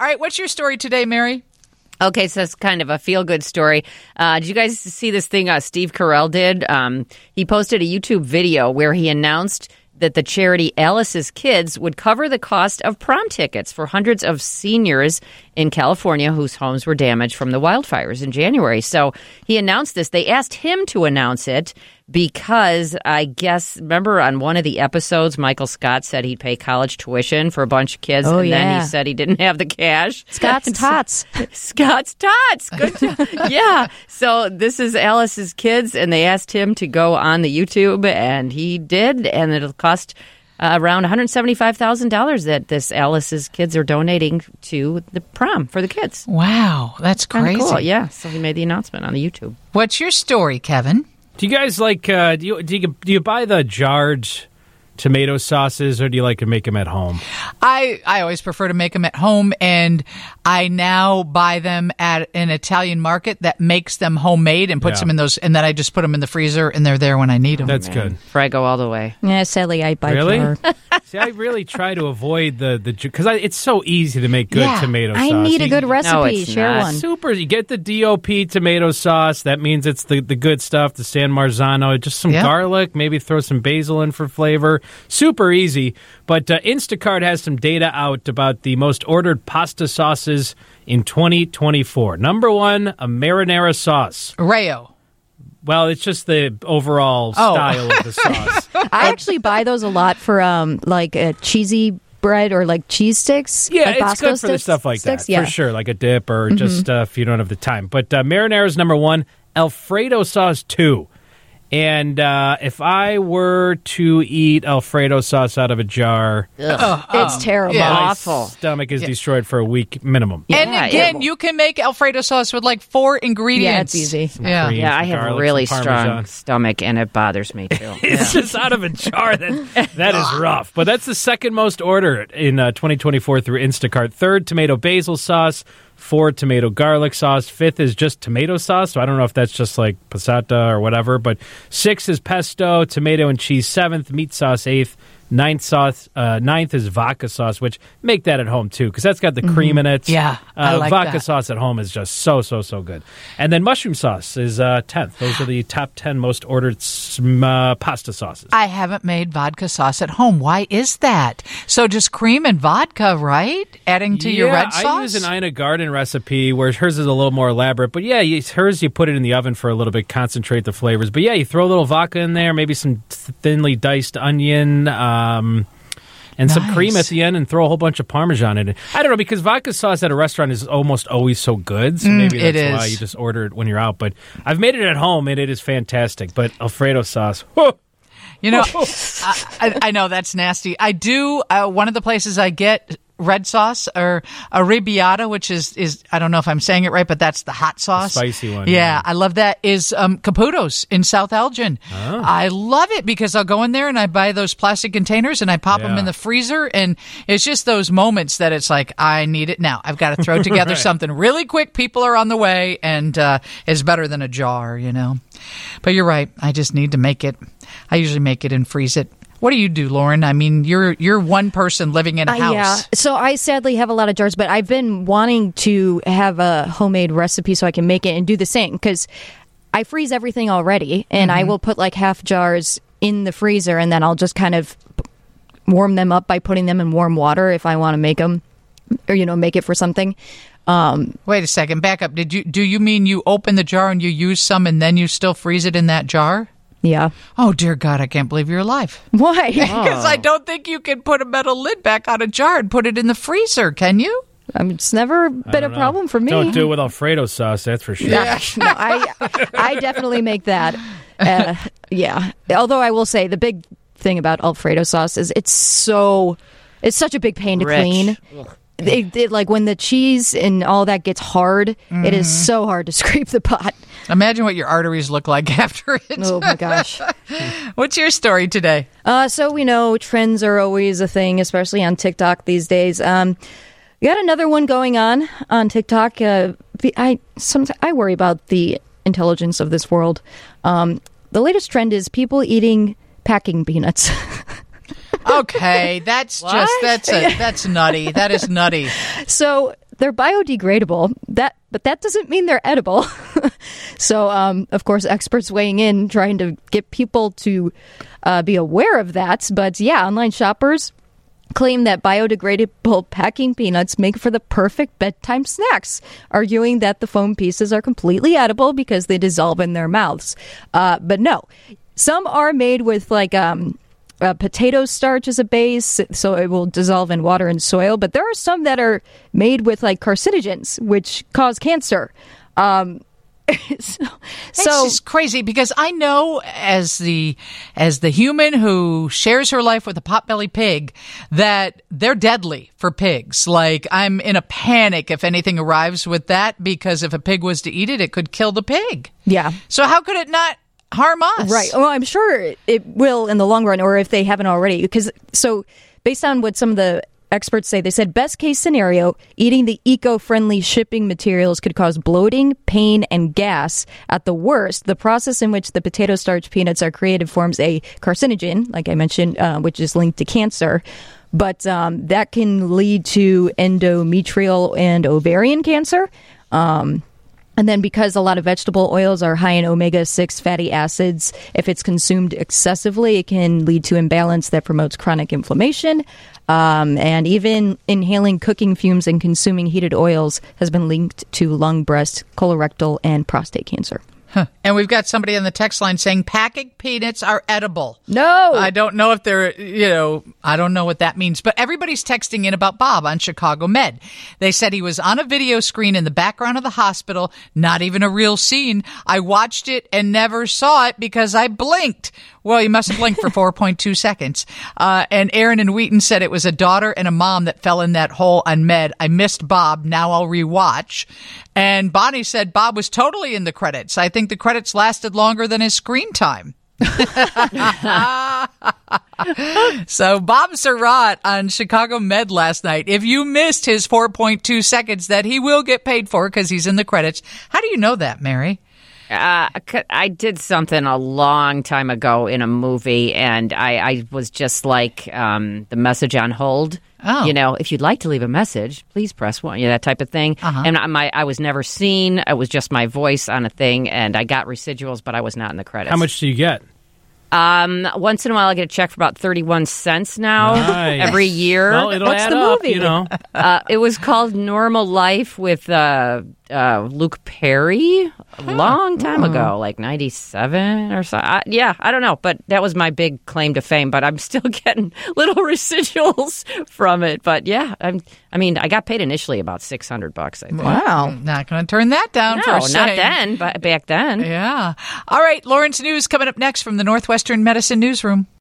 All right, what's your story today, Mary? Okay, so it's kind of a feel-good story. Did you guys see this thing Steve Carell did? He posted a YouTube video where he announced that the charity Alice's Kids would cover the cost of prom tickets for hundreds of seniors in California whose homes were damaged from the wildfires in January. So he announced this. They asked him to announce it because I guess, remember on one of the episodes, Michael Scott said he'd pay college tuition for a bunch of kids, then he said he didn't have the cash. Scott's Tots. Scott's Tots. Good job. Yeah. So this is Alice's Kids, and they asked him to go on the YouTube, and he did, and it'll cost around $175,000 that this Alice's Kids are donating to the prom for the kids. Wow, that's crazy. Cool. Yeah. So he made the announcement on the YouTube. What's your story, Kevin? Do you guys like, do you buy the jarred tomato sauces, or do you like to make them at home? I always prefer to make them at home, and I now buy them at an Italian market that makes them homemade and puts them in those, and then I just put them in the freezer, and they're there when I need them. That's good. Prego all the way. Yeah, sadly, I buy jar. See, I really try to avoid the because it's so easy to make good tomato sauce. I need a good recipe. No, it's Share not. one. Super. You get the DOP tomato sauce. That means it's the good stuff, the San Marzano. Just some garlic, maybe throw some basil in for flavor. Super easy. But Instacart has some data out about the most ordered pasta sauces in 2024. Number one, a marinara sauce. Rayo. Well, it's just the overall style of the sauce. I actually buy those a lot for like a cheesy bread or like cheese sticks. Yeah, like it's Bosco good for the stuff like sticks. that, for sure, like a dip or just if you don't have the time. But marinara is number one, Alfredo sauce 2. And if I were to eat Alfredo sauce out of a jar, It's terrible. my stomach is destroyed for a week minimum. And again, you can make Alfredo sauce with like 4 ingredients. Yeah, it's easy. Yeah. Cream, Yeah, I have a garlic, really some strong Parmesan. stomach, and it bothers me, too. It's just out of a jar. That is rough. But that's the second most ordered in 2024 through Instacart. Third, tomato basil sauce. 4, tomato garlic sauce. 5th is just tomato sauce. So I don't know if that's just like passata or whatever. But 6 is pesto, tomato and cheese. 7th, meat sauce. 8th, 9th is vodka sauce, which make that at home too, because that's got the cream in it. Yeah, I like vodka that. sauce at home is just so good. And then mushroom sauce is 10th. Those are the top 10 most ordered pasta sauces. I haven't made vodka sauce at home. Why is that? So just cream and vodka, right? Adding to your red sauce? I use an Ina Garden recipe where hers is a little more elaborate. But yeah, hers you put it in the oven for a little bit, concentrate the flavors. But yeah, you throw a little vodka in there, maybe some thinly diced onion, and some cream at the end, and throw a whole bunch of Parmesan in it. I don't know, because vodka sauce at a restaurant is almost always so good, so maybe that's why you just order it when you're out. But I've made it at home, and it is fantastic. But Alfredo sauce, whew. You know, I know that's nasty. I do, one of the places I get red sauce, or arrabbiata, which is I don't know if I'm saying it right, but that's the hot sauce. The spicy one. Yeah, I love that, is Caputo's in South Elgin. Oh. I love it because I'll go in there and I buy those plastic containers and I pop them in the freezer, and it's just those moments that it's like, I need it now. I've got to throw together something really quick. People are on the way, and it's better than a jar, you know. But you're right. I just need to make it. I usually make it and freeze it. What do you do, Lauren? I mean, you're one person living in a house. Yeah. So I sadly have a lot of jars, but I've been wanting to have a homemade recipe so I can make it and do the same, because I freeze everything already, and I will put like half jars in the freezer, and then I'll just kind of warm them up by putting them in warm water if I want to make them, or, you know, make it for something. Wait a second. Back up. Do you mean you open the jar and you use some and then you still freeze it in that jar? Yeah. Oh, dear God, I can't believe you're alive. Why? Because I don't think you can put a metal lid back on a jar and put it in the freezer, can you? It's never been a problem for me. Don't do it with Alfredo sauce, that's for sure. Yeah. No, I definitely make that. Yeah. Although I will say the big thing about Alfredo sauce is it's such a big pain to clean. It, like when the cheese and all that gets hard, it is so hard to scrape the pot. Imagine what your arteries look like after it. Oh my gosh. What's your story today? So we know trends are always a thing, especially on TikTok these days. We got another one going on TikTok. I worry about the intelligence of this world. The latest trend is people eating packing peanuts. Okay, that's that's nutty. That is nutty. So they're biodegradable. But that doesn't mean they're edible. So, of course, experts weighing in, trying to get people to be aware of that. But yeah, online shoppers claim that biodegradable packing peanuts make for the perfect bedtime snacks, arguing that the foam pieces are completely edible because they dissolve in their mouths. But no, some are made with like potato starch as a base, so it will dissolve in water and soil. But there are some that are made with like carcinogens, which cause cancer. It's just crazy because I know as the human who shares her life with a potbelly pig that they're deadly for pigs. Like, I'm in a panic if anything arrives with that, because if a pig was to eat it, it could kill the pig. Yeah. So how could it not harm us? Right. Well, I'm sure it will in the long run, or if they haven't already. So based on what some of the experts say, they said best case scenario, eating the eco-friendly shipping materials could cause bloating, pain, and gas. At the worst, the process in which the potato starch peanuts are created forms a carcinogen, like I mentioned, which is linked to cancer. But that can lead to endometrial and ovarian cancer. And then because a lot of vegetable oils are high in omega-6 fatty acids, if it's consumed excessively, it can lead to imbalance that promotes chronic inflammation. And even inhaling cooking fumes and consuming heated oils has been linked to lung, breast, colorectal, and prostate cancer. Huh. And we've got somebody on the text line saying packing peanuts are edible. No. I don't know if they're, I don't know what that means. But everybody's texting in about Bob on Chicago Med. They said he was on a video screen in the background of the hospital, not even a real scene. I watched it and never saw it because I blinked. Well, you must have blinked for 4.2 seconds. And Aaron and Wheaton said it was a daughter and a mom that fell in that hole on Med. I missed Bob. Now I'll rewatch. And Bonnie said Bob was totally in the credits. I think the credits lasted longer than his screen time. So Bob Surratt on Chicago Med last night. If you missed his 4.2 seconds that he will get paid for because he's in the credits. How do you know that, Mary? I did something a long time ago in a movie, and I was just like the message on hold. Oh. If you'd like to leave a message, please press 1, that type of thing. Uh-huh. And I was never seen. It was just my voice on a thing, and I got residuals, but I was not in the credits. How much do you get? Once in a while, I get a check for about 31 cents now. Nice. Every year. Well, it'll What's add the up, movie? It was called Normal Life with Luke Perry a long time ago, like 97 or so. I don't know, but that was my big claim to fame. But I'm still getting little residuals from it. But yeah, I got paid initially about $600, I think. Wow. Not going to turn that down for a No, second. not then, but back then. Yeah. All right, Lawrence News coming up next from the Northwestern Medicine Newsroom.